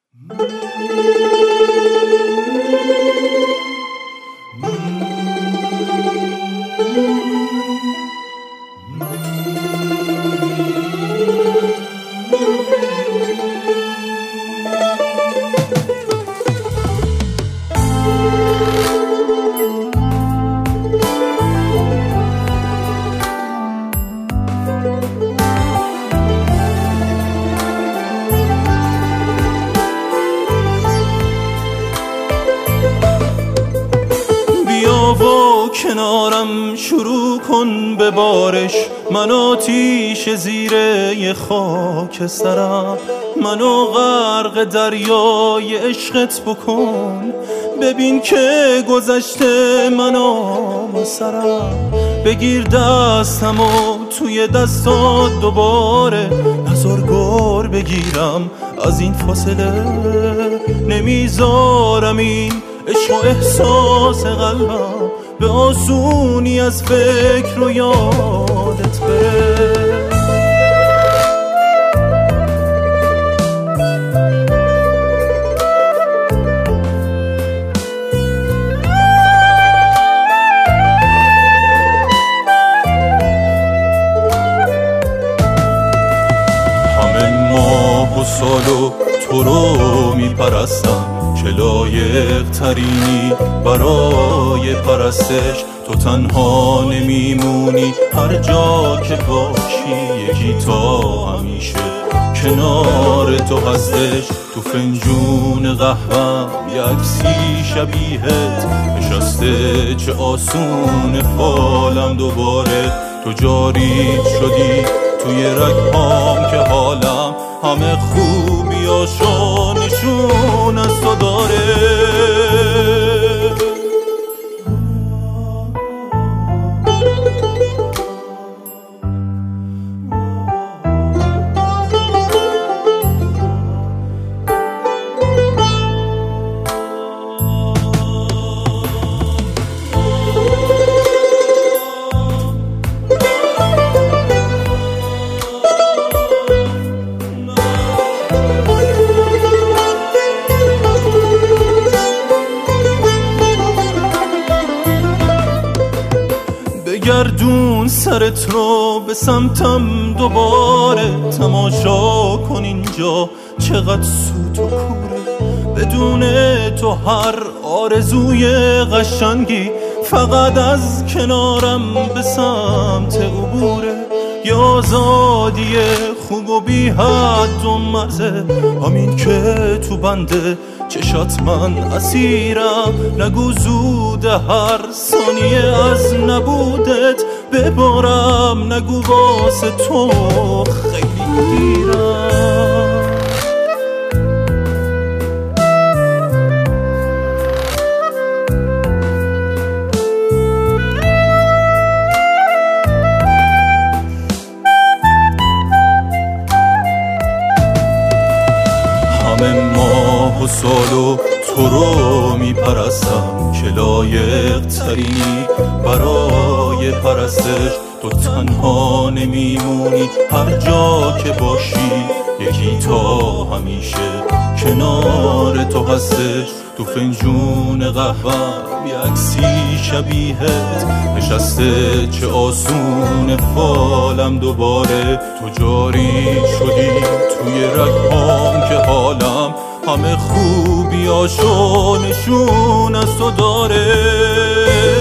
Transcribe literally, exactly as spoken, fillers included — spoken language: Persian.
کنارم شروع کن به بارش، من آتیش زیر یه خاک سرم، منو غرق دریای عشقت بکن، ببین که گذشته منو سرم، بگیر دستمو توی دستات دوباره، نزار گور بگیرم از این فاصله، نمیذارم این عشق و احساس قلبم به آسونی از فکر و یادت بره. همه ماه و سال و تو رو میپرستم که لایق ترینی برای پرستش، تو تنها نمیمونی هر جا که باشی، یکی تا همیشه کنار تو هستش، تو فنجون قهوه‌م یه عکسی شبیهت نشسته، چه آسون فالم دوباره تو جاری شدی توی رگهام، که حالم همه خوبیاشو نشون از تو داره. گردون سرت رو به سمتم دوباره، تماشا کن اینجا چقدر سوت و کوره، بدون تو هر آرزوی قشنگی فقط از کنارم به سمت عبوره، یه آزادی خوب و بی حد و مزه، همین که تو بنده چشات من اسیرم، نگو زود هر ثانیه از نبودت ببارم، نگو واسه تو خیلی دیرم. همه ماه و سال و تو رو میپرستم که لایق ترینی برای پرستش، تو تنها نمیمونی هر جا که باشی، یکی تا همیشه کنار تو هستش، تو فنجون قهوه‌م یه عکسی شبیهت نشسته، چه آسون فالم دوباره تو جاری شدی توی رگهام، که حالم همه خوبیاشو نشون از تو داره.